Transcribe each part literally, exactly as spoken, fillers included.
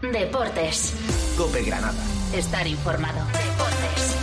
Deportes. COPE Granada. Estar informado. Deportes.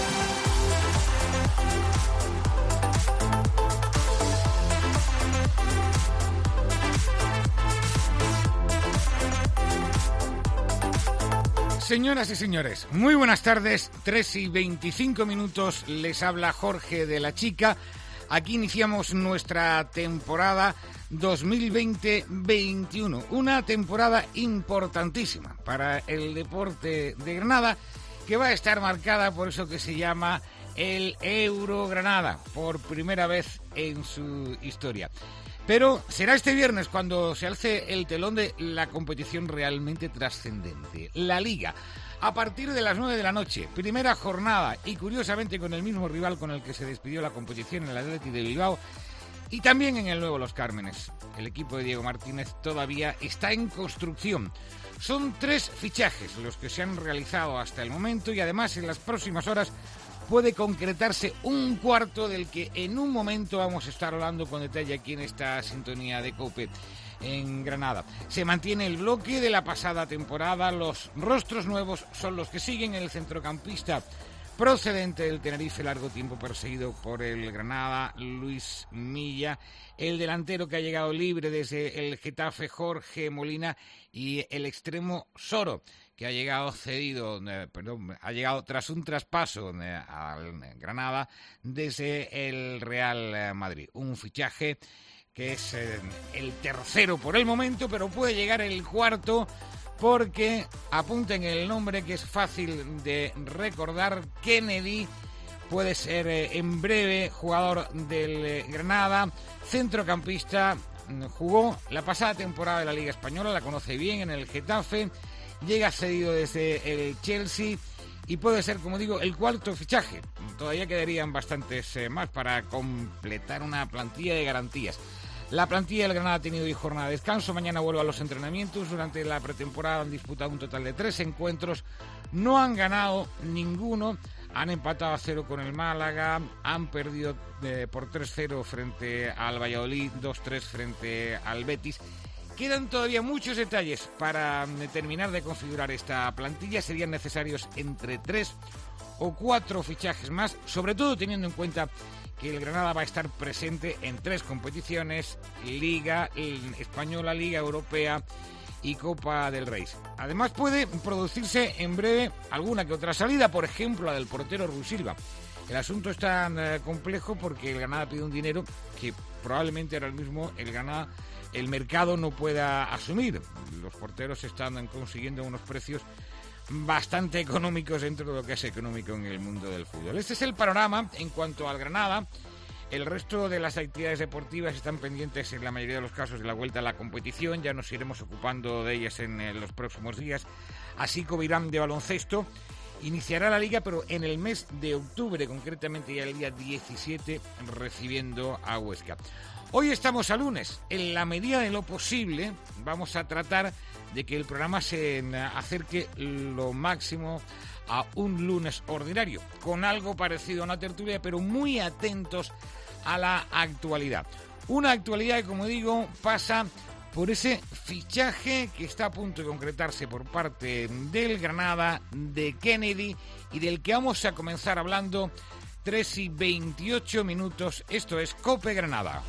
Señoras y señores, muy buenas tardes, tres y veinticinco minutos, les habla Jorge de la Chica. Aquí iniciamos nuestra temporada dos mil veinte veintiuno, una temporada importantísima para el deporte de Granada, que va a estar marcada por eso que se llama el Euro Granada, por primera vez en su historia. Pero será este viernes cuando se alce el telón de la competición realmente trascendente, la Liga. A partir de las nueve de la noche, primera jornada, y curiosamente con el mismo rival con el que se despidió la competición, el Athletic de Bilbao, y también en el Nuevo Los Cármenes. El equipo de Diego Martínez todavía está en construcción. Son tres fichajes los que se han realizado hasta el momento y además en las próximas horas puede concretarse un cuarto del que en un momento vamos a estar hablando con detalle aquí en esta sintonía de COPE en Granada. Se mantiene el bloque de la pasada temporada, los rostros nuevos son los que siguen: el centrocampista procedente del Tenerife, largo tiempo perseguido por el Granada, Luis Milla, el delantero que ha llegado libre desde el Getafe, Jorge Molina, y el extremo Soro, que ha llegado cedido, eh, perdón, ha llegado tras un traspaso eh, al Granada desde el Real Madrid. Un fichaje que es eh, el tercero por el momento, pero puede llegar el cuarto, porque apunten el nombre que es fácil de recordar: Kennedy. Puede ser eh, en breve jugador del eh, Granada, centrocampista, jugó la pasada temporada de la Liga Española, la conoce bien en el Getafe, llega cedido desde el Chelsea y puede ser, como digo, el cuarto fichaje. Todavía quedarían bastantes eh, más para completar una plantilla de garantías. La plantilla del Granada ha tenido hoy jornada de descanso, mañana vuelve a los entrenamientos. Durante la pretemporada han disputado un total de tres encuentros, no han ganado ninguno, han empatado a cero con el Málaga, han perdido eh, por tres cero frente al Valladolid, dos tres frente al Betis. Quedan todavía muchos detalles para terminar de configurar esta plantilla. Serían necesarios entre tres o cuatro fichajes más, sobre todo teniendo en cuenta que el Granada va a estar presente en tres competiciones: Liga Española, Liga Europea y Copa del Rey. Además puede producirse en breve alguna que otra salida, por ejemplo la del portero Rui Silva. El asunto es tan eh, complejo porque el Granada pide un dinero que probablemente ahora mismo el Granada, el mercado no pueda asumir. Los porteros están consiguiendo unos precios bastante económicos dentro de lo que es económico en el mundo del fútbol. Este es el panorama en cuanto al Granada. El resto de las actividades deportivas están pendientes en la mayoría de los casos de la vuelta a la competición. Ya nos iremos ocupando de ellas en eh, los próximos días. Así Covirán de baloncesto iniciará la liga, pero en el mes de octubre, concretamente ya el día diecisiete, recibiendo a Huesca. Hoy estamos a lunes. En la medida de lo posible vamos a tratar de que el programa se acerque lo máximo a un lunes ordinario, con algo parecido a una tertulia, pero muy atentos a la actualidad. Una actualidad que, como digo, pasa por ese fichaje que está a punto de concretarse por parte del Granada, de Kennedy, y del que vamos a comenzar hablando tres y veintiocho minutos. Esto es COPE Granada.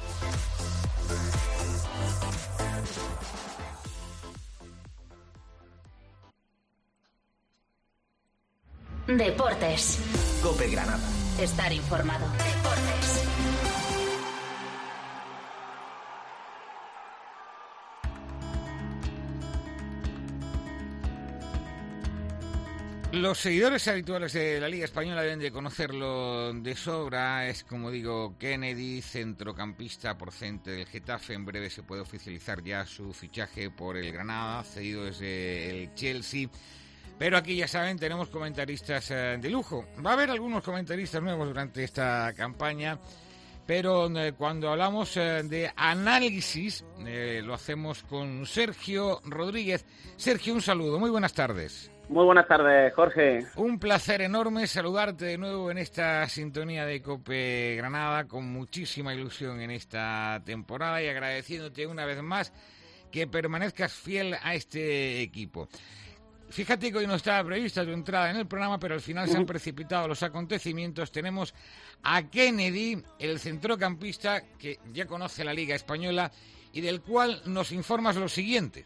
Deportes. COPE Granada. Estar informado. Deportes. Los seguidores habituales de la Liga Española deben de conocerlo de sobra. Es, como digo, Kennedy, centrocampista procedente del Getafe. En breve se puede oficializar ya su fichaje por el Granada, cedido desde el Chelsea. Pero aquí, ya saben, tenemos comentaristas eh, de lujo. Va a haber algunos comentaristas nuevos durante esta campaña, pero eh, cuando hablamos eh, de análisis, eh, lo hacemos con Sergio Rodríguez. Sergio, un saludo. Muy buenas tardes. Muy buenas tardes, Jorge. Un placer enorme saludarte de nuevo en esta sintonía de COPE Granada, con muchísima ilusión en esta temporada y agradeciéndote una vez más que permanezcas fiel a este equipo. Fíjate que hoy no estaba prevista tu entrada en el programa, pero al final se han precipitado los acontecimientos. Tenemos a Kennedy, el centrocampista que ya conoce la Liga Española y del cual nos informas lo siguiente.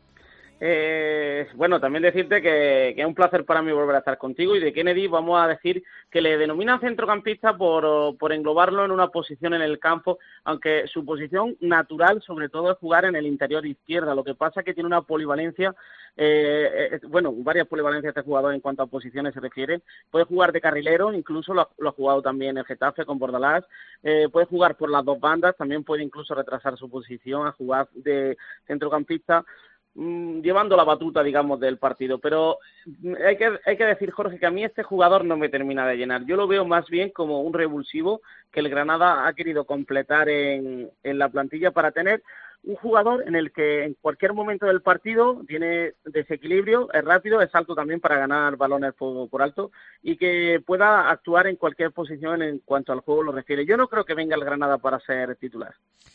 Eh, bueno, también decirte que, que es un placer para mí volver a estar contigo, y de Kennedy vamos a decir que le denominan centrocampista por, por englobarlo en una posición en el campo, aunque su posición natural sobre todo es jugar en el interior izquierda. Lo que pasa es que tiene una polivalencia, eh, eh, bueno, varias polivalencias este jugador en cuanto a posiciones se refiere. Puede jugar de carrilero, incluso lo ha, lo ha jugado también en el Getafe con Bordalás, eh, puede jugar por las dos bandas, también puede incluso retrasar su posición a jugar de centrocampista, llevando la batuta, digamos, del partido. Pero hay que hay que decir, Jorge, que a mí este jugador no me termina de llenar. Yo lo veo más bien como un revulsivo que el Granada ha querido completar en, en la plantilla para tener un jugador en el que en cualquier momento del partido tiene desequilibrio, es rápido, es alto también para ganar balones por, por alto, y que pueda actuar en cualquier posición en cuanto al juego lo refiere. Yo no creo que venga el Granada para ser titular.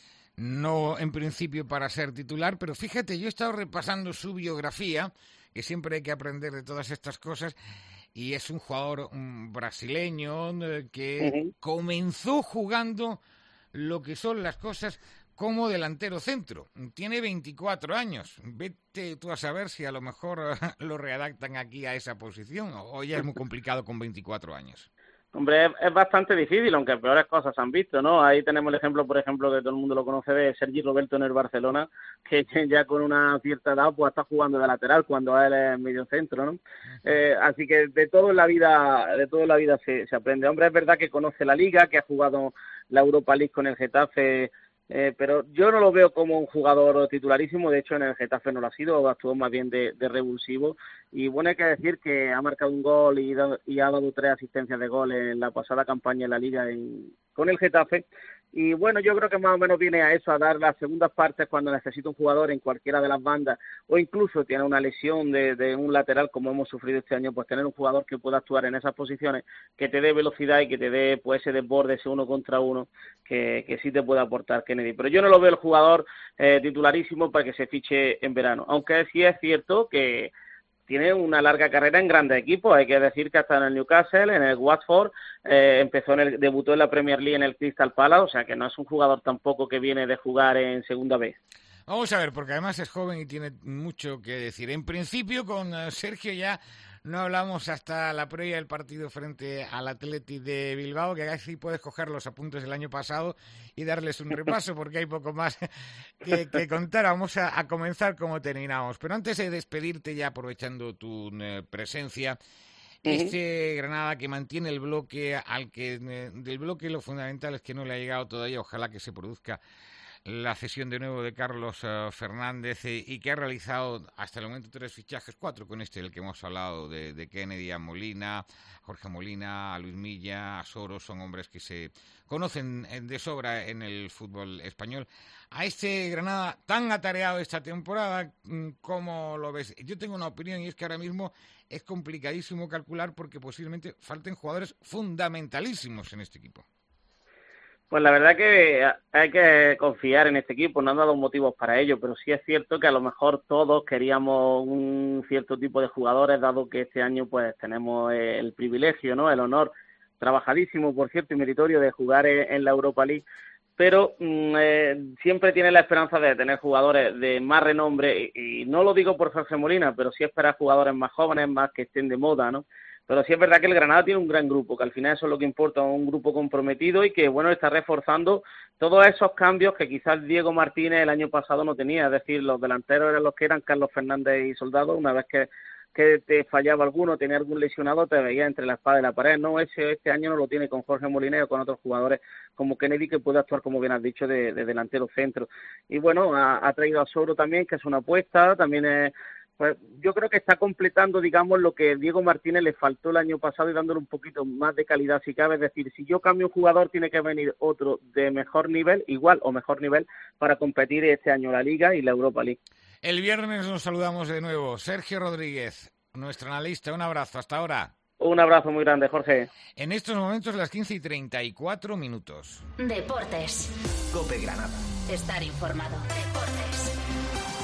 No en principio para ser titular, pero fíjate, yo he estado repasando su biografía, que siempre hay que aprender de todas estas cosas, y es un jugador un brasileño que uh-huh. comenzó jugando lo que son las cosas como delantero centro. Tiene veinticuatro años. Vete tú a saber si a lo mejor lo readaptan aquí a esa posición, o ya es muy complicado con veinticuatro años. Hombre, es, es bastante difícil, aunque peores cosas han visto, ¿no? Ahí tenemos el ejemplo, por ejemplo, que todo el mundo lo conoce, de Sergi Roberto en el Barcelona, que ya con una cierta edad pues está jugando de lateral cuando él es medio centro, ¿no? Eh, así que de todo en la vida, de todo en la vida se, se aprende. Hombre, es verdad que conoce la Liga, que ha jugado la Europa League con el Getafe, Eh, pero yo no lo veo como un jugador titularísimo. De hecho en el Getafe no lo ha sido, actuó más bien de, de revulsivo, y bueno, hay que decir que ha marcado un gol y, da, y ha dado tres asistencias de gol en la pasada campaña en la Liga en, con el Getafe, y bueno, yo creo que más o menos viene a eso, a dar las segundas partes cuando necesita un jugador en cualquiera de las bandas, o incluso tiene una lesión de, de un lateral como hemos sufrido este año, pues tener un jugador que pueda actuar en esas posiciones, que te dé velocidad y que te dé pues ese desborde, ese uno contra uno que, que sí te puede aportar Kennedy. Pero yo no lo veo el jugador eh, titularísimo para que se fiche en verano, aunque sí es cierto que tiene una larga carrera en grandes equipos. Hay que decir que hasta en el Newcastle, en el Watford, eh, empezó en el, debutó en la Premier League en el Crystal Palace, o sea que no es un jugador tampoco que viene de jugar en segunda vez. Vamos a ver, porque además es joven y tiene mucho que decir. En principio con Sergio ya no hablamos hasta la previa del partido frente al Athletic de Bilbao, que así puedes coger los apuntes del año pasado y darles un repaso, porque hay poco más que, que contar. Vamos a, a comenzar como terminamos. Pero antes de despedirte, ya aprovechando tu eh, presencia, este Granada que mantiene el bloque, al que eh, del bloque lo fundamental es que no le ha llegado todavía, ojalá que se produzca la cesión de nuevo de Carlos uh, Fernández, eh, y que ha realizado hasta el momento tres fichajes, cuatro con este del que hemos hablado, de, de Kennedy a Molina, a Jorge Molina, a Luis Milla, a Soros. Son hombres que se conocen de sobra en el fútbol español. A este Granada tan atareado esta temporada, ¿cómo lo ves? Yo tengo una opinión, y es que ahora mismo es complicadísimo calcular, porque posiblemente falten jugadores fundamentalísimos en este equipo. Pues la verdad que hay que confiar en este equipo, no han dado motivos para ello, pero sí es cierto que a lo mejor todos queríamos un cierto tipo de jugadores, dado que este año pues tenemos el privilegio, ¿no?, el honor, trabajadísimo por cierto y meritorio, de jugar en la Europa League, pero eh, siempre tiene la esperanza de tener jugadores de más renombre, y, y no lo digo por Jorge Molina, pero sí esperar jugadores más jóvenes, más que estén de moda, ¿no? Pero sí es verdad que el Granada tiene un gran grupo, que al final eso es lo que importa, un grupo comprometido y que, bueno, está reforzando todos esos cambios que quizás Diego Martínez el año pasado no tenía. Es decir, los delanteros eran los que eran Carlos Fernández y Soldado. Una vez que, que te fallaba alguno, tenía algún lesionado, te veía entre la espada y la pared. No, ese este año no lo tiene con Jorge Molina o con otros jugadores como Kennedy, que puede actuar, como bien has dicho, de, de delantero centro. Y bueno, ha, ha traído a Soro también, que es una apuesta, también es... Pues yo creo que está completando, digamos, lo que Diego Martínez le faltó el año pasado y dándole un poquito más de calidad si cabe. Es decir, si yo cambio un jugador, tiene que venir otro de mejor nivel, igual o mejor nivel, para competir este año la Liga y la Europa League. El viernes nos saludamos de nuevo. Sergio Rodríguez, nuestro analista, un abrazo. Hasta ahora. Un abrazo muy grande, Jorge. En estos momentos las quince y treinta y cuatro minutos. Deportes. COPE Granada. Estar informado. Deportes.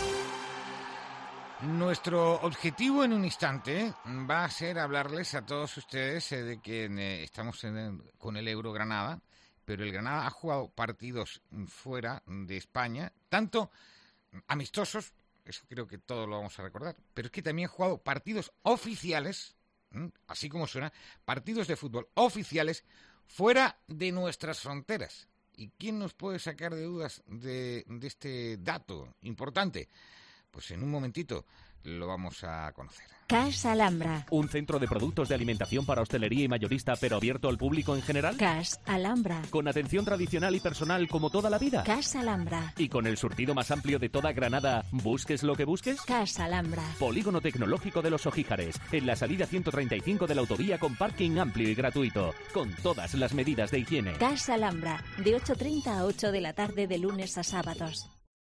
Nuestro objetivo en un instante va a ser hablarles a todos ustedes eh, de que eh, estamos en el, con el Euro Granada, pero el Granada ha jugado partidos fuera de España, tanto amistosos, eso creo que todos lo vamos a recordar, pero es que también ha jugado partidos oficiales, ¿eh? Así como suena, partidos de fútbol oficiales fuera de nuestras fronteras. ¿Y quién nos puede sacar de dudas de, de este dato importante? Pues en un momentito lo vamos a conocer. Casa Alhambra. ¿Un centro de productos de alimentación para hostelería y mayorista, pero abierto al público en general? Casa Alhambra. ¿Con atención tradicional y personal como toda la vida? Casa Alhambra. ¿Y con el surtido más amplio de toda Granada, busques lo que busques? Casa Alhambra. Polígono Tecnológico de los Ojíjares, en la salida ciento treinta y cinco de la autovía, con parking amplio y gratuito, con todas las medidas de higiene. Casa Alhambra, de ocho treinta a ocho de la tarde de lunes a sábados.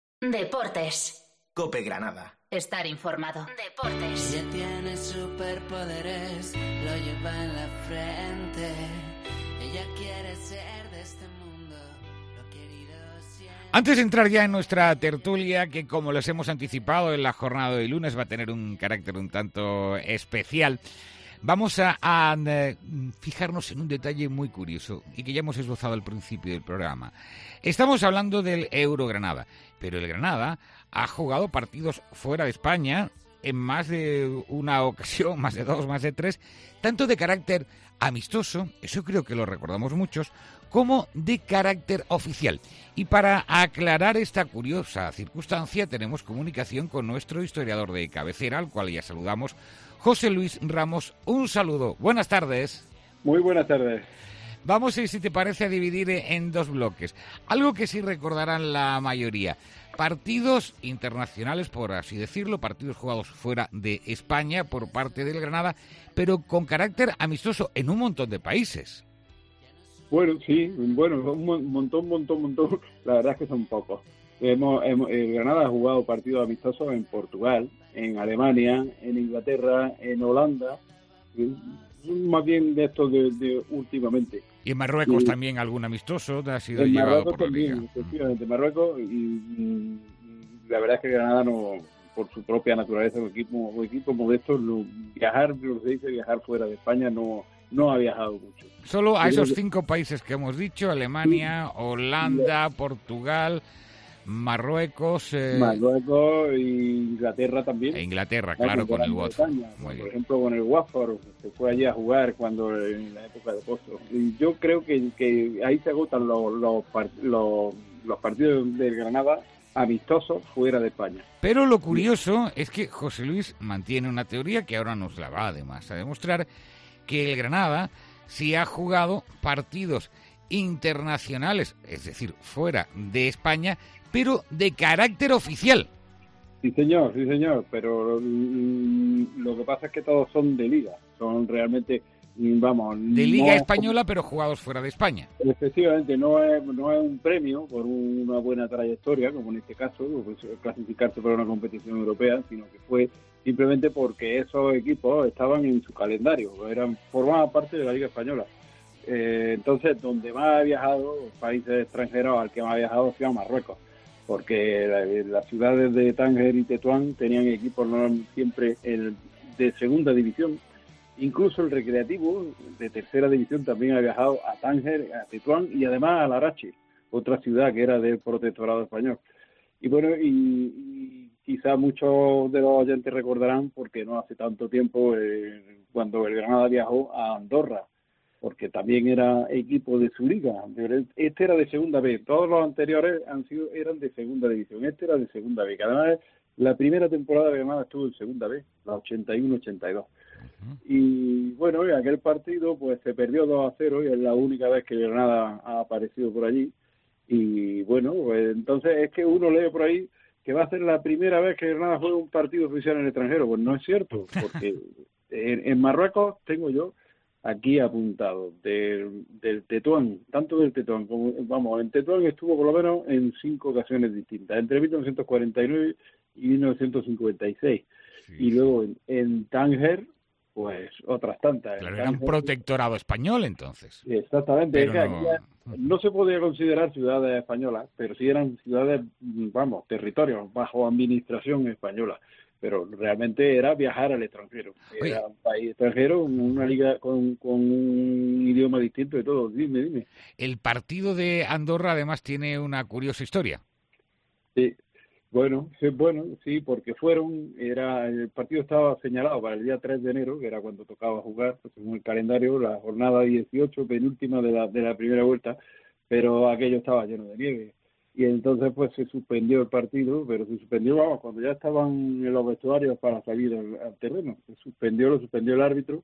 Deportes. COPE Granada. Estar informado. Deportes. Ella tiene superpoderes, lo lleva en la frente. Ella quiere ser de este mundo, lo querido siempre. Antes de entrar ya en nuestra tertulia, que como les hemos anticipado en la jornada de lunes va a tener un carácter un tanto especial, vamos a, a fijarnos en un detalle muy curioso y que ya hemos esbozado al principio del programa. Estamos hablando del Euro Granada, pero el Granada ha jugado partidos fuera de España en más de una ocasión, más de dos, más de tres, tanto de carácter amistoso, eso creo que lo recordamos muchos, como de carácter oficial. Y para aclarar esta curiosa circunstancia tenemos comunicación con nuestro historiador de cabecera, al cual ya saludamos, José Luis Ramos. Un saludo. Buenas tardes. Muy buenas tardes. Vamos a ir, si te parece, a dividir en dos bloques. Algo que sí recordarán la mayoría. Partidos internacionales, por así decirlo, partidos jugados fuera de España por parte del Granada, pero con carácter amistoso en un montón de países. Bueno, sí, bueno, un montón, montón, montón. La verdad es que son pocos. Hemos, hemos, el Granada ha jugado partidos amistosos en Portugal, en Alemania, en Inglaterra, en Holanda, más bien de estos de, de últimamente. Y en Marruecos y, también algún amistoso ha sido en llevado Marruecos por la también, Liga. Efectivamente, Marruecos, y, y la verdad es que Granada no, por su propia naturaleza, un equipo, un equipo modesto, lo, viajar, lo que se dice, viajar fuera de España no, no ha viajado mucho. Solo a Yo esos creo que... cinco países que hemos dicho, Alemania, Holanda, Portugal, Marruecos... Eh... Marruecos e Inglaterra también. E Inglaterra, claro, con el Watford. Por bien. ejemplo, con el Watford, se fue allí a jugar cuando en la época de Pozo. Y yo creo que, que ahí se agotan los, los, los, los partidos del Granada amistosos fuera de España. Pero lo curioso es que José Luis mantiene una teoría que ahora nos la va además a demostrar, que el Granada sí ha jugado partidos internacionales, es decir, fuera de España, pero de carácter oficial. Sí, señor, sí, señor, pero mm, lo que pasa es que todos son de liga, son realmente, vamos... De liga no, española, pero jugados fuera de España. Efectivamente, no es, no es un premio por una buena trayectoria, como en este caso, pues, clasificarse para una competición europea, sino que fue simplemente porque esos equipos estaban en su calendario, eran formaban parte de la Liga Española. Eh, entonces, donde más ha viajado, países extranjeros al que más ha viajado, ha sido Marruecos, porque la, las ciudades de Tánger y Tetuán tenían equipos no siempre el, de segunda división. Incluso el Recreativo de tercera división también ha viajado a Tánger, a Tetuán y además a Larache, otra ciudad que era del protectorado español. Y bueno, y, y quizá muchos de los oyentes recordarán, porque no hace tanto tiempo, eh, cuando el Granada viajó a Andorra, porque también era equipo de su liga. Este era de segunda B, todos los anteriores han sido eran de segunda división, este era de segunda B, que además la primera temporada de Granada estuvo en segunda B, la ochenta y uno ochenta y dos. Uh-huh. Y bueno, en aquel partido pues se perdió dos a cero y es la única vez que Granada ha aparecido por allí. Y bueno, pues entonces es que uno lee por ahí que va a ser la primera vez que Granada juega un partido oficial en el extranjero. Pues no es cierto, porque en, en Marruecos tengo yo aquí apuntado del, del Tetuán, tanto del Tetuán como, vamos, en Tetuán estuvo por lo menos en cinco ocasiones distintas, entre mil novecientos cuarenta y nueve y mil novecientos cincuenta y seis. Sí. Y luego en, en Tánger, pues otras tantas. Claro, era un protectorado español entonces. Exactamente, es que no... aquí no se podía considerar ciudades españolas, pero sí eran ciudades, vamos, territorios bajo administración española. pero realmente era viajar al extranjero. Era Oye. un país extranjero, una liga con, con un idioma distinto y todo. Dime, dime. El partido de Andorra además tiene una curiosa historia. Sí, bueno, sí, bueno, sí, porque fueron, era el partido estaba señalado para el día tres de enero, que era cuando tocaba jugar, pues, según el calendario, la jornada dieciocho, penúltima de la, de la primera vuelta, pero aquello estaba lleno de nieve. Y entonces pues se suspendió el partido, pero se suspendió, vamos, cuando ya estaban en los vestuarios para salir al, al terreno. Se suspendió, lo suspendió el árbitro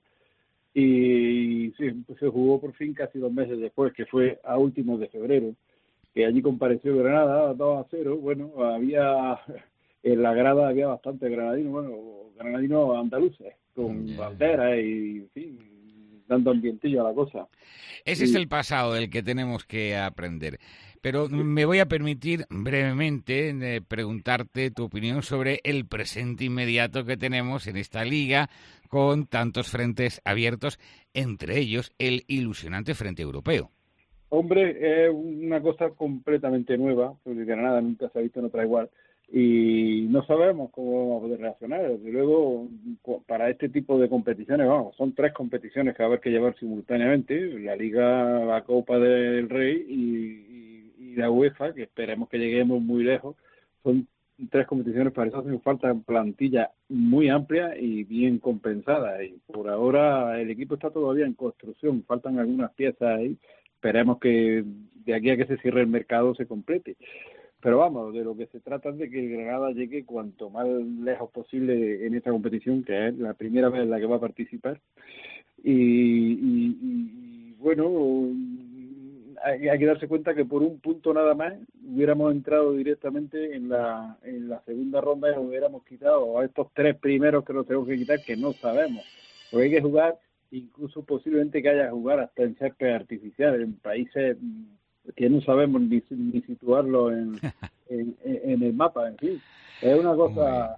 y, y sí, pues se jugó por fin casi dos meses después, que fue a últimos de febrero, que allí compareció Granada dos a cero. Bueno, había, en la grada había bastante granadinos, bueno, granadinos andaluces, con yeah. banderas y, en fin, dando ambientillo a la cosa. Ese y... es el pasado del que tenemos que aprender. Pero me voy a permitir brevemente eh, preguntarte tu opinión sobre el presente inmediato que tenemos en esta liga con tantos frentes abiertos, entre ellos el ilusionante Frente Europeo. Hombre, es una cosa completamente nueva, porque Granada nunca se ha visto en otra igual, y no sabemos cómo vamos a poder reaccionar. Desde luego, para este tipo de competiciones, vamos, son tres competiciones que va a haber que llevar simultáneamente, la Liga, la Copa del Rey y y la UEFA, que esperemos que lleguemos muy lejos. Son tres competiciones, para eso hacen falta plantilla muy amplia y bien compensada, y por ahora el equipo está todavía en construcción, faltan algunas piezas ahí, esperemos que de aquí a que se cierre el mercado se complete. Pero vamos, de lo que se trata es de que el Granada llegue cuanto más lejos posible en esta competición, que es la primera vez en la que va a participar. Y, y, y bueno, hay, hay que darse cuenta que por un punto nada más hubiéramos entrado directamente en la en la segunda ronda y nos hubiéramos quitado a estos tres primeros que nos tenemos que quitar, que no sabemos. Porque hay que jugar, incluso posiblemente que haya que jugar hasta en césped artificial, en países que no sabemos ni, ni situarlo en, en, en el mapa, en fin. Es una cosa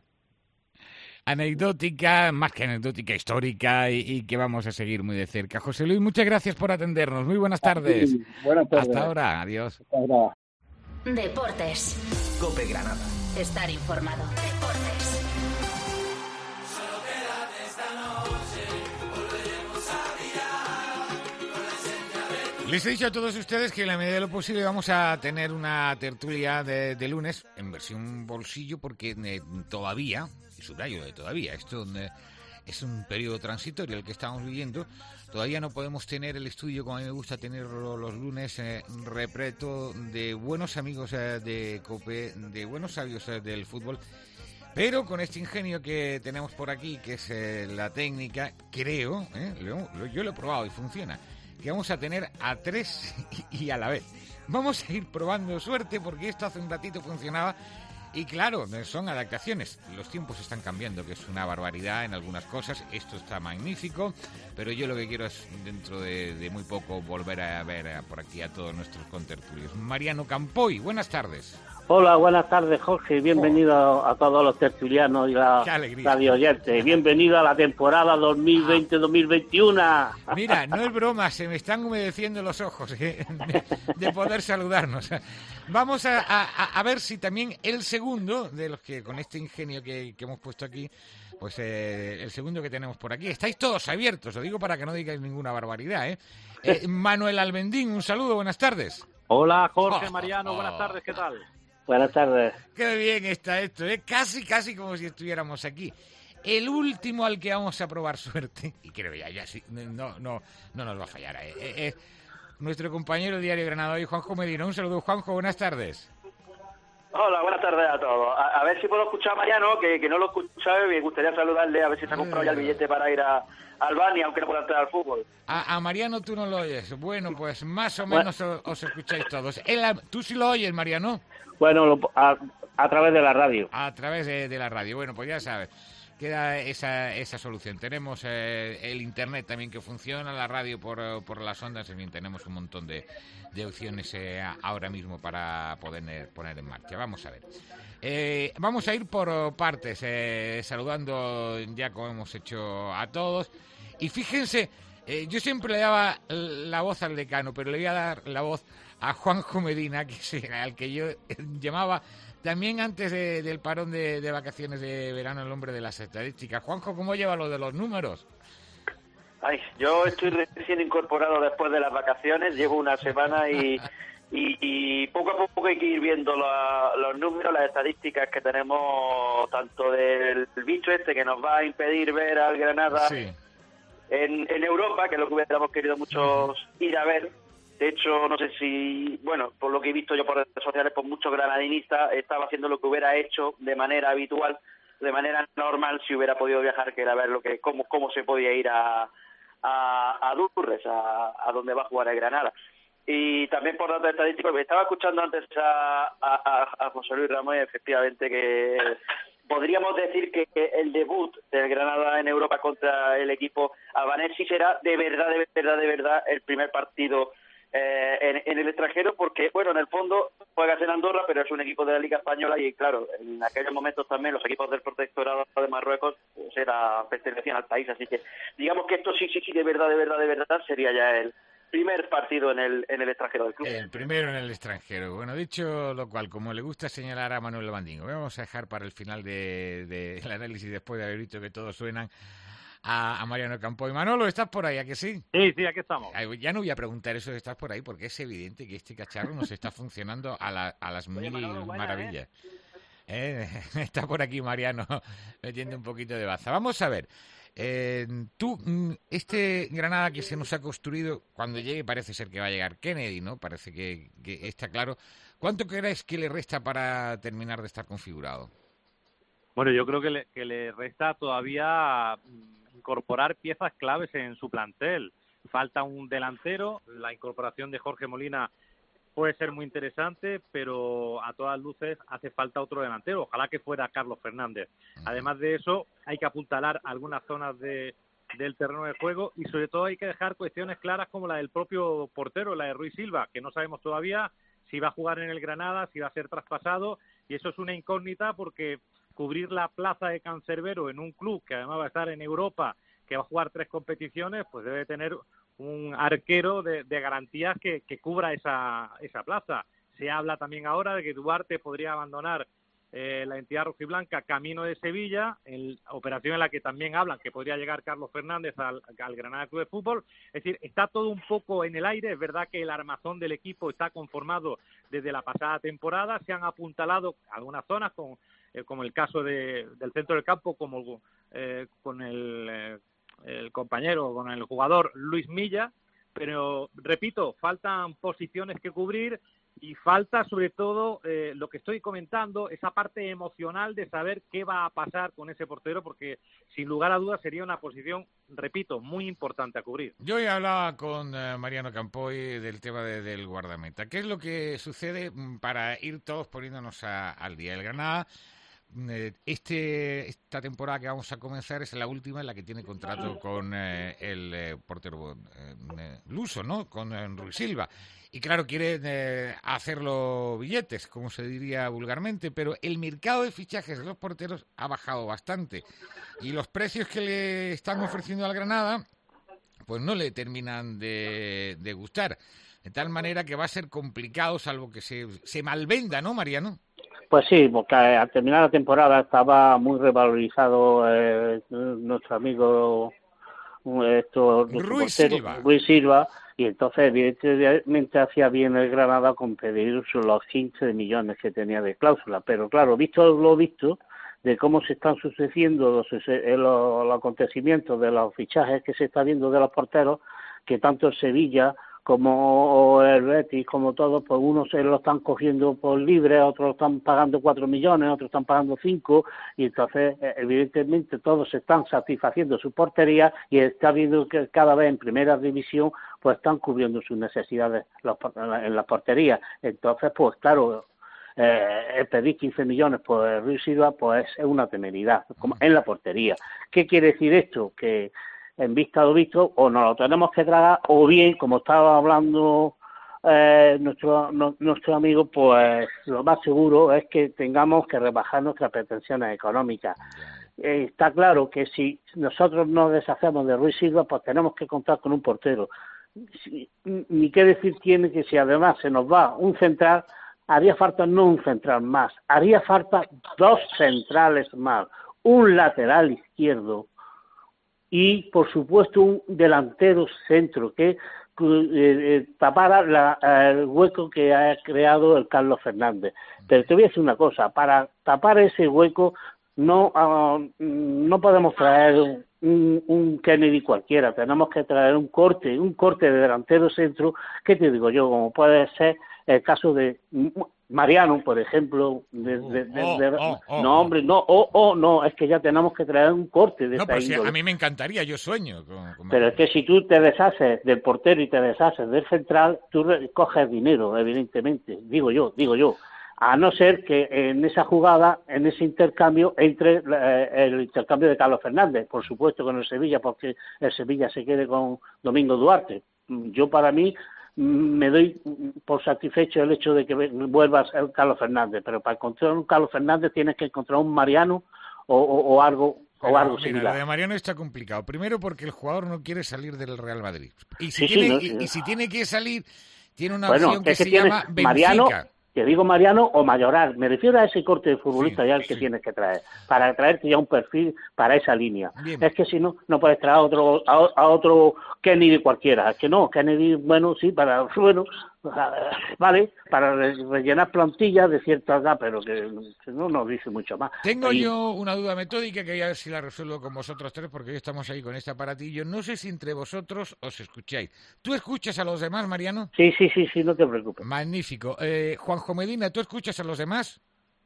anecdótica, más que anecdótica, histórica, y, y que vamos a seguir muy de cerca. José Luis, muchas gracias por atendernos. Muy buenas tardes. Sí, buenas tardes. Hasta ahora. Adiós. Hasta ahora. Deportes. COPE Granada. Estar informado. Deportes. Les he dicho a todos ustedes que en la medida de lo posible vamos a tener una tertulia de, de lunes en versión bolsillo, porque eh, todavía, y subrayo de todavía, esto eh, es un periodo transitorio el que estamos viviendo, todavía no podemos tener el estudio como a mí me gusta tenerlo los lunes, eh, repleto de buenos amigos eh, de COPE, de buenos sabios eh, del fútbol, pero con este ingenio que tenemos por aquí, que es eh, la técnica, creo, eh, lo, lo, yo lo he probado y funciona, que vamos a tener a tres y a la vez. Vamos a ir probando suerte, porque esto hace un ratito funcionaba y claro, son adaptaciones. Los tiempos están cambiando, que es una barbaridad en algunas cosas. Esto está magnífico, pero yo lo que quiero es, dentro de, de muy poco, volver a ver a, por aquí a todos nuestros contertulios. Mariano Campoy, buenas tardes. Hola, buenas tardes, Jorge. Bienvenido oh. a todos los tertulianos y la radio oyentes. Bienvenido a la temporada dos mil veinte dos mil veintiuno. Mira, no es broma, se me están humedeciendo los ojos ¿eh? de, de poder saludarnos. Vamos a, a, a ver si también el segundo, de los que con este ingenio que, que hemos puesto aquí, pues eh, el segundo que tenemos por aquí, estáis todos abiertos, lo digo para que no digáis ninguna barbaridad. ¿eh? Eh, Manuel Albendín, un saludo, buenas tardes. Hola, Jorge, Mariano, buenas tardes, ¿qué tal? Buenas tardes. Qué bien está esto, ¿eh? Casi, casi como si estuviéramos aquí. El último al que vamos a probar suerte, y creo ya, ya sí, no, no, no nos va a fallar, ¿eh? Eh, eh, nuestro compañero Diario Granada hoy, Juanjo Medina. Un saludo, Juanjo, buenas tardes. Hola, buenas tardes a todos. A, a ver si puedo escuchar a Mariano, que, que no lo he escuchado, y me gustaría saludarle, a ver si se ha comprado ya el billete para ir a Albania, aunque no pueda entrar al fútbol. A, a Mariano tú no lo oyes. Bueno, pues más o menos bueno. os, os escucháis todos. Él, ¿tú sí lo oyes, Mariano? Bueno, lo, a, a través de la radio. A través de, de la radio. Bueno, pues ya sabes, queda esa esa solución. Tenemos eh, el internet también que funciona, la radio por, por las ondas, en fin, tenemos un montón de, de opciones eh, ahora mismo para poder poner en marcha. Vamos a ver. Eh, vamos a ir por partes, eh, saludando ya como hemos hecho a todos. Y fíjense, eh, yo siempre le daba la voz al decano, pero le voy a dar la voz a Juanjo Medina, que es al que yo llamaba también antes de, del parón de, de vacaciones de verano, el hombre de las estadísticas. Juanjo, ¿cómo lleva lo de los números? Ay, yo estoy recién incorporado después de las vacaciones, llevo una semana y, y, y poco a poco hay que ir viendo la, los números, las estadísticas que tenemos, tanto del bicho este que nos va a impedir ver al Granada sí. en, en Europa, que es lo que hubiéramos querido muchos ir a ver. De hecho, no sé si, bueno, por lo que he visto yo por redes sociales, pues muchos granadinistas estaba haciendo lo que hubiera hecho de manera habitual, de manera normal, si hubiera podido viajar, que era ver lo que cómo, cómo se podía ir a... a, a Durres, a, a donde va a jugar el Granada. Y también por datos estadísticos, estaba escuchando antes a, a, a José Luis Ramos y efectivamente que podríamos decir que el debut del Granada en Europa contra el equipo albanés sí será de verdad, de verdad, de verdad el primer partido eh, en, en el extranjero, porque, bueno, en el fondo juegas en Andorra, pero es un equipo de la Liga Española y, claro, en aquellos momentos también los equipos del protectorado de Marruecos pues, era, pertenecían al país, así que digamos que esto sí, sí, sí, de verdad, de verdad, de verdad sería ya el primer partido en el en el extranjero del club. El primero en el extranjero. Bueno, dicho lo cual, como le gusta señalar a Manuel Bandingo, vamos a dejar para el final del de, de análisis, después de haber visto que todos suenan, a, a Mariano Campoy. Manolo, ¿estás por ahí? ¿A que sí? Sí, sí, aquí estamos. Ay, ya no voy a preguntar eso de estás por ahí, porque es evidente que este cacharro nos está funcionando a, la, a las Oye, mil Manolo, maravillas. ¿Eh? ¿Eh? Está por aquí Mariano metiendo un poquito de baza. Vamos a ver. Eh, tú, este Granada que se nos ha construido, cuando llegue parece ser que va a llegar Kennedy, ¿no? Parece que, que está claro. ¿Cuánto crees que le resta para terminar de estar configurado? Bueno, yo creo que le, que le resta todavía incorporar piezas claves en su plantel. Falta un delantero, la incorporación de Jorge Molina puede ser muy interesante, pero a todas luces hace falta otro delantero. Ojalá que fuera Carlos Fernández. Además de eso, hay que apuntalar algunas zonas de, del terreno de juego y sobre todo hay que dejar cuestiones claras como la del propio portero, la de Ruiz Silva, que no sabemos todavía si va a jugar en el Granada, si va a ser traspasado, y eso es una incógnita porque cubrir la plaza de cancerbero en un club que además va a estar en Europa, que va a jugar tres competiciones, pues debe tener un arquero de, de garantías que, que cubra esa, esa plaza. Se habla también ahora de que Duarte podría abandonar eh, la entidad rojiblanca camino de Sevilla, en operación en la que también hablan que podría llegar Carlos Fernández al, al Granada Club de Fútbol. Es decir, está todo un poco en el aire. Es verdad que el armazón del equipo está conformado desde la pasada temporada. Se han apuntalado algunas zonas, con, eh, como el caso de, del centro del campo, como eh, con el... Eh, el compañero, con el jugador Luis Milla, pero repito, faltan posiciones que cubrir y falta sobre todo eh, lo que estoy comentando, esa parte emocional de saber qué va a pasar con ese portero, porque sin lugar a dudas sería una posición, repito, muy importante a cubrir. Yo ya hablaba con uh, Mariano Campoy del tema de, del guardameta. ¿Qué es lo que sucede para ir todos poniéndonos a, al día? El Granada, Este, esta temporada que vamos a comenzar es la última en la que tiene contrato con eh, el eh, portero eh, luso, ¿no? Con eh, Ruiz Silva. Y claro, quiere eh, hacerlo billetes, como se diría vulgarmente, pero el mercado de fichajes de los porteros ha bajado bastante. Y los precios que le están ofreciendo al Granada, pues no le terminan de, de gustar. De tal manera que va a ser complicado, salvo que se, se malvenda, ¿no, Mariano? Pues sí, porque al terminar la temporada estaba muy revalorizado eh, nuestro amigo esto, Ruiz portero, Silva. Ruiz Silva, y entonces evidentemente hacía bien el Granada con pedir los quince millones que tenía de cláusula. Pero claro, visto lo visto de cómo se están sucediendo los, los, los acontecimientos de los fichajes que se está viendo de los porteros, que tanto el Sevilla como el Betis, como todos, pues unos se lo están cogiendo por libre, otros están pagando cuatro millones, otros están pagando cinco, y entonces evidentemente todos se están satisfaciendo su portería y está viendo que cada vez en primera división pues están cubriendo sus necesidades en la portería. Entonces, pues claro, eh, pedir quince millones por el Ruiz Silva pues es una temeridad como en la portería. ¿Qué quiere decir esto? Que en vista de lo visto, o nos lo tenemos que tragar, o bien, como estaba hablando eh, nuestro no, nuestro amigo, pues lo más seguro es que tengamos que rebajar nuestras pretensiones económicas. Eh, está claro que si nosotros nos deshacemos de Ruiz Silva, pues tenemos que contar con un portero. Si, ni qué decir tiene que si además se nos va un central, haría falta no un central más, haría falta dos centrales más, un lateral izquierdo y, por supuesto, un delantero centro que eh, tapara la, el hueco que ha creado el Carlos Fernández. Pero te voy a decir una cosa, para tapar ese hueco no uh, no podemos traer un, un, un Kennedy cualquiera, tenemos que traer un corte, un corte de delantero centro, que te digo yo, como puede ser el caso de Mariano, por ejemplo, de, de, de, oh, de, oh, oh, no hombre, no, o oh, oh, no, es que ya tenemos que traer un corte de no, esta pero si índole. a mí me encantaría, yo sueño con, con Pero es que si tú te deshaces del portero y te deshaces del central, tú coges dinero, evidentemente, digo yo, digo yo. A no ser que en esa jugada, en ese intercambio, entre eh, el intercambio de Carlos Fernández, por supuesto con el Sevilla, porque el Sevilla se quede con Domingo Duarte. Yo, para mí, me doy por satisfecho el hecho de que vuelva el Carlos Fernández, pero para encontrar un Carlos Fernández tienes que encontrar un Mariano o, o, o algo Pero, o algo mira, similar. lo de Mariano está complicado. Primero porque el jugador no quiere salir del Real Madrid. Y si, Sí, tiene, sí, no, y, sí. y si tiene que salir, tiene una Bueno, opción que es que se tienes llama Benfica. Mariano, te digo Mariano o Mayoral, me refiero a ese corte de futbolista Sí, ya el que sí. tienes que traer, para traerte ya un perfil para esa línea. Bien. Es que si no, no puedes traer a otro, a, a otro Kennedy cualquiera, es que no, Kennedy, bueno, sí, para, bueno, vale, para re- rellenar plantillas de cierta edad, pero que, que no nos dice mucho más. Tengo Y- yo una duda metódica que voy a ver si la resuelvo con vosotros tres, porque hoy estamos ahí con este aparatillo. No sé si entre vosotros os escucháis. ¿Tú escuchas a los demás, Mariano? Sí, sí, sí, sí, no te preocupes. Magnífico. Eh, Juanjo Medina, ¿tú escuchas a los demás?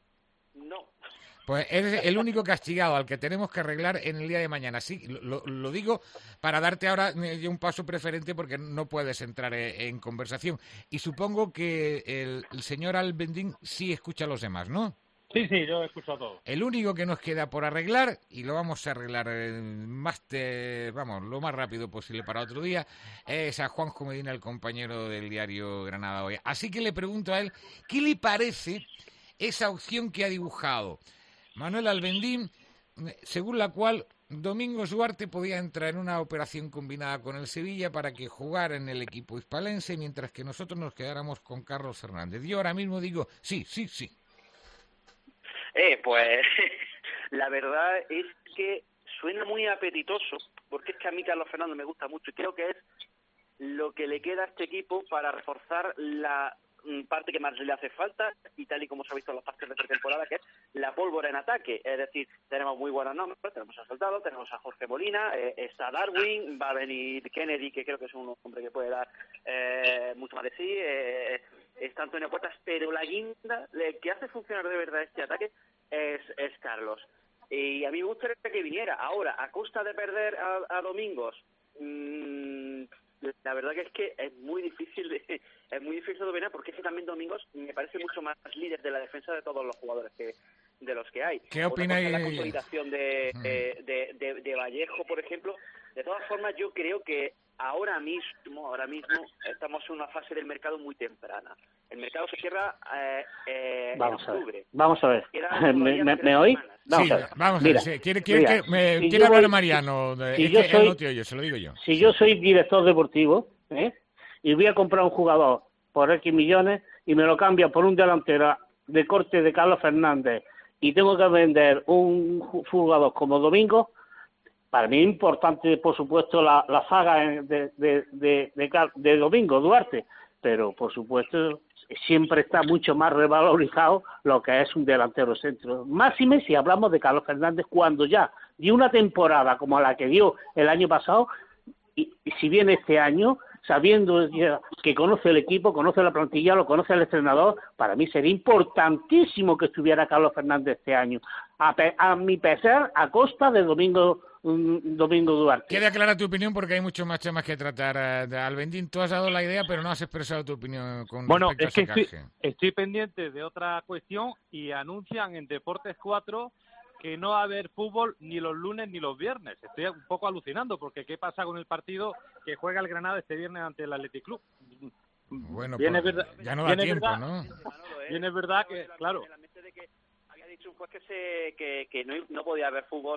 No. Pues eres el único castigado al que tenemos que arreglar en el día de mañana. Sí, lo, lo- lo digo para darte ahora eh, un paso preferente porque no puedes entrar eh, en conversación. Y supongo que el, el señor Albendín sí escucha a los demás, ¿no? Sí, sí, yo escucho a todos. El único que nos queda por arreglar, y lo vamos a arreglar eh, más te- vamos, lo más rápido posible para otro día, es a Juanjo Medina, el compañero del diario Granada Hoy. Así que le pregunto a él, ¿qué le parece esa opción que ha dibujado Manuel Albendín, según la cual Domingos Duarte podía entrar en una operación combinada con el Sevilla para que jugara en el equipo hispalense, mientras que nosotros nos quedáramos con Carlos Fernández? Yo ahora mismo digo, sí, sí, sí. Eh, pues la verdad es que suena muy apetitoso, porque es que a mí Carlos Fernando me gusta mucho y creo que es lo que le queda a este equipo para reforzar la mm, parte que más le hace falta, y tal y como se ha visto en los partidos de pretemporada, que es la pólvora en ataque. Es decir, tenemos muy buenos nombres, tenemos a Soldado, tenemos a Jorge Molina, eh, está Darwin, va a venir Kennedy, que creo que es un hombre que puede dar eh, mucho más de sí, eh, está Antonio Puertas, pero la guinda, el que hace funcionar de verdad este ataque es, es Carlos. Y a mí me gustaría que viniera. Ahora, a costa de perder a, a Domingos, mmm, la verdad que es que es muy difícil de, es muy difícil de dominar, porque es que también Domingos me parece mucho más líder de la defensa de todos los jugadores que de los que hay. ¿Qué Otra opináis? cosa es la consolidación de, de, de, de, de Vallejo, por ejemplo. De todas formas, yo creo que ahora mismo, ahora mismo estamos en una fase del mercado muy temprana. El mercado se cierra eh, eh, Vamos en a ver, octubre. vamos a ver. Quedan ¿Me, todavía me, tres me oís? semanas. Vamos Sí, a ver. vamos a Mira, ver. sí, Quiere, quiere, mira, que me, si quiere yo hablar voy- Mariano. de- si es yo que soy- él no te oye, se lo digo yo. Si yo soy director deportivo, ¿eh? y voy a comprar un jugador por X millones y me lo cambia por un delantero de corte de Carlos Fernández y tengo que vender un ju- jugador como Domingo, para mí es importante, por supuesto, la, la saga de, de, de, de, Car- de Domingo Duarte, pero por supuesto siempre está mucho más revalorizado lo que es un delantero centro. Máxime si hablamos de Carlos Fernández, cuando ya dio una temporada como la que dio el año pasado, y, y si viene este año, sabiendo ya que conoce el equipo, conoce la plantilla, lo conoce el entrenador, para mí sería importantísimo que estuviera Carlos Fernández este año, a, pe- a mi pesar, a costa de Domingo mm, Domingo Duarte. Queda clara tu opinión porque hay muchos más temas que tratar. eh, de Albendín, tú has dado la idea, pero no has expresado tu opinión con Bueno, respecto es que a ese estoy, canje. estoy pendiente de otra cuestión y anuncian en Deportes cuatro que no va a haber fútbol ni los lunes ni los viernes. Estoy un poco alucinando porque ¿qué pasa con el partido que juega el Granada este viernes ante el Athletic Club? Bueno, Bien, pues, es verdad, ya no da bien es tiempo, verdad- ¿no? Bien es verdad que, claro, En la mente de que había dicho un juez que, se, que, que no, no podía haber fútbol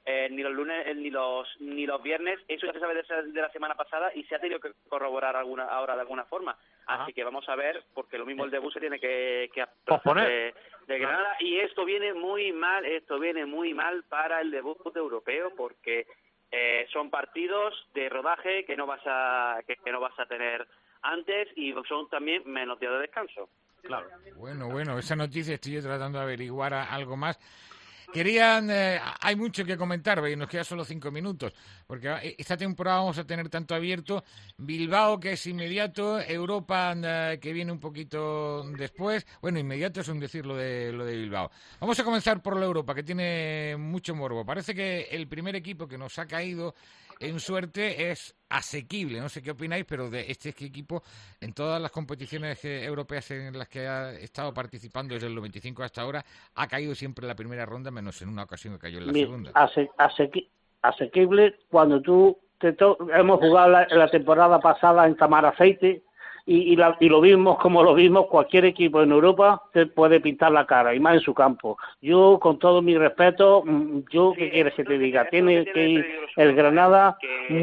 eh, ni los lunes eh, ni los ni los viernes. Eso ya se sabe de, de la semana pasada y se ha tenido que corroborar alguna ahora de alguna forma. Ajá. Así que vamos a ver, porque lo mismo el debut se tiene que, que posponer de, de Granada, y esto viene muy mal, esto viene muy mal para el debut europeo, porque eh, son partidos de rodaje que no vas a que, que no vas a tener antes, y son también menos días de descanso. Claro. Bueno, bueno, esa noticia estoy yo tratando de averiguar a, algo más. Querían, eh, hay mucho que comentar, y nos quedan solo cinco minutos, porque esta temporada vamos a tener tanto abierto Bilbao, que es inmediato, Europa, eh, que viene un poquito después. Bueno, inmediato es un decir lo de, lo de Bilbao. Vamos a comenzar por la Europa, que tiene mucho morbo. Parece que el primer equipo que nos ha caído en suerte es asequible. No sé qué opináis, pero de este equipo, en todas las competiciones eh, europeas en las que ha estado participando desde el noventa y cinco hasta ahora, ha caído siempre en la primera ronda, menos en una ocasión que cayó en la Mira, segunda. Ase, asequi, asequible cuando tú te to hemos jugado la, la temporada pasada en Tamaraceite y, y, la, y lo vimos como lo vimos, cualquier equipo en Europa te puede pintar la cara, y más en su campo. Yo, con todo mi respeto, yo, ¿qué quieres que te diga? Tiene que ir el Granada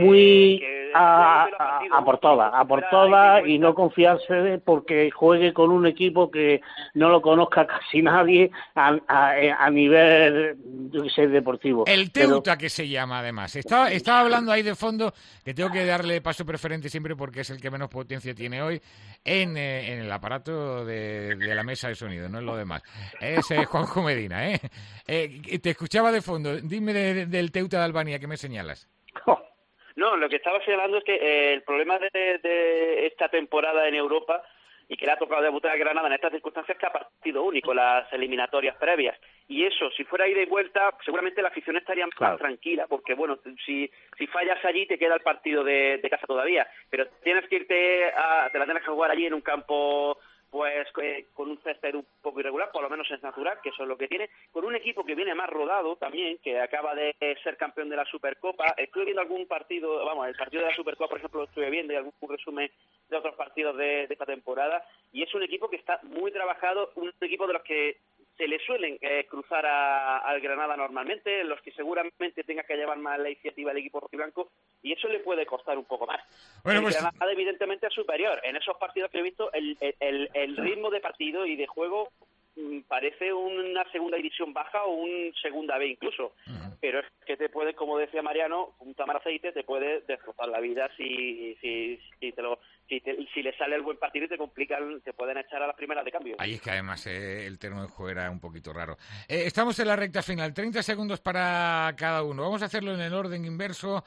muy a, a, a por todas, a por todas, y no confiarse porque juegue con un equipo que no lo conozca casi nadie a, a, a nivel, yo qué sé, deportivo. El Teuta, pero... que se llama, además. Estaba, estaba hablando ahí de fondo, que tengo que darle paso preferente siempre porque es el que menos potencia tiene hoy en, eh, en el aparato de, de la mesa de sonido, no es lo demás. Es eh, Juanjo Medina, ¿eh? ¿eh? Te escuchaba de fondo. Dime de, de, del Teuta de Albania, ¿qué me señalas? No, lo que estaba señalando es que eh, el problema de, de esta temporada en Europa, y que le ha tocado debutar a Granada en estas circunstancias, es que ha partido único las eliminatorias previas. Y eso, si fuera ida y vuelta, seguramente la afición estaría más claro. tranquila, porque bueno, si si fallas allí te queda el partido de, de casa todavía, pero tienes que irte a, te la tienes que jugar allí en un campo pues eh, con un césped un poco irregular, por lo menos es natural, que eso es lo que tiene, con un equipo que viene más rodado también, que acaba de ser campeón de la Supercopa. Estuve viendo algún partido, vamos, el partido de la Supercopa, por ejemplo, lo estuve viendo, y algún resumen de otros partidos de, de esta temporada, y es un equipo que está muy trabajado, un equipo de los que se le suelen eh, cruzar a, al Granada normalmente, los que seguramente tenga que llevar más la iniciativa el equipo rojiblanco, y eso le puede costar un poco más. Bueno, el pues... Granada evidentemente es superior. En esos partidos que he visto, el, el, el ritmo de partido y de juego mmm, parece una segunda división baja o un segunda B incluso, uh-huh. pero es que te puede, como decía Mariano, un Tamaraceite te puede destrozar la vida si, si, si te lo... Si, te, si le sale el buen partido y te complican, te pueden echar a las primeras de cambio. Ahí es que además eh, el terreno de juego era un poquito raro. Eh, estamos en la recta final, treinta segundos para cada uno. Vamos a hacerlo en el orden inverso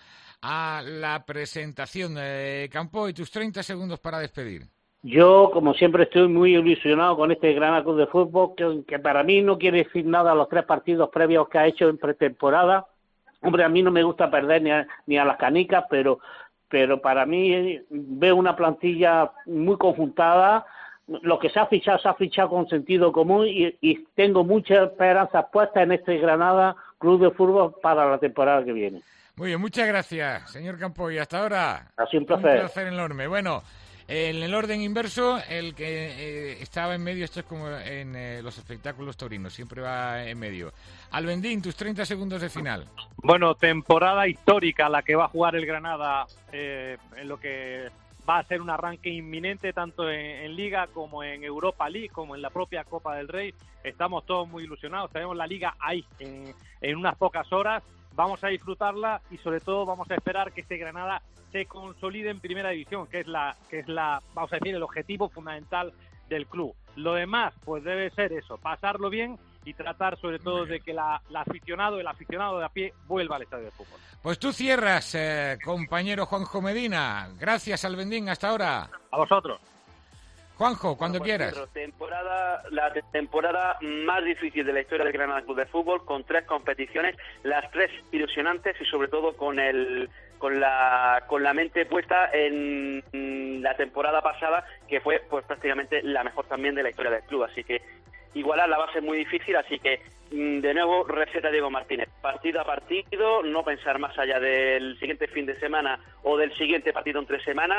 a la presentación. Eh, Campo, y tus treinta segundos para despedir. Yo, como siempre, estoy muy ilusionado con este Granada Club de Fútbol, que, que para mí no quiere decir nada a los tres partidos previos que ha hecho en pretemporada. Hombre, a mí no me gusta perder ni a, ni a las canicas, pero... pero para mí veo una plantilla muy conjuntada. Lo que se ha fichado, se ha fichado con sentido común, y, y tengo muchas esperanzas puestas en este Granada Club de Fútbol para la temporada que viene. Muy bien, muchas gracias, señor Campo, y hasta ahora. Ha sido un placer. Un placer enorme. Bueno, en el orden inverso, el que eh, estaba en medio, esto es como en eh, los espectáculos taurinos, siempre va en medio. Albendín, tus treinta segundos de final. Bueno, temporada histórica la que va a jugar el Granada, eh, en lo que va a ser un arranque inminente tanto en, en Liga como en Europa League, como en la propia Copa del Rey. Estamos todos muy ilusionados, tenemos la Liga ahí en, en unas pocas horas. Vamos a disfrutarla y sobre todo vamos a esperar que este Granada se consolide en Primera División, que es la, que es la, vamos a decir, el objetivo fundamental del club. Lo demás, pues debe ser eso, pasarlo bien y tratar sobre todo de que la, la aficionado, el aficionado de a pie vuelva al estadio de fútbol. Pues tú cierras, eh, compañero Juanjo Medina. Gracias, Albendín, hasta ahora. A vosotros. Juanjo, cuando bueno, pues, quieras. Temporada, la temporada más difícil de la historia del Granada Club de Fútbol, con tres competiciones, las tres ilusionantes y sobre todo con el con la con la mente puesta en la temporada pasada, que fue pues prácticamente la mejor también de la historia del club. Así que igualar la base es muy difícil, así que de nuevo receta Diego Martínez, partido a partido, no pensar más allá del siguiente fin de semana o del siguiente partido en tres semanas,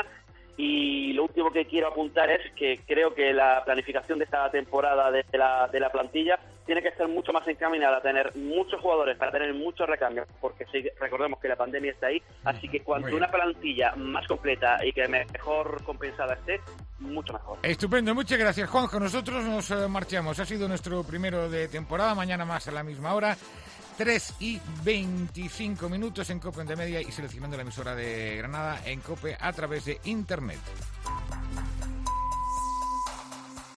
Y lo último que quiero apuntar es que creo que la planificación de esta temporada de la, de la plantilla tiene que estar mucho más encaminada a tener muchos jugadores, para tener muchos recambios, porque sí, recordemos que la pandemia está ahí, así que cuanto una plantilla más completa y que mejor compensada esté, mucho mejor. Estupendo, muchas gracias, Juanjo. Nosotros nos eh, marchamos. Ha sido nuestro primero de temporada. Mañana más a la misma hora. tres y veinticinco minutos en COPE en de Media y seleccionando la emisora de Granada en COPE a través de Internet.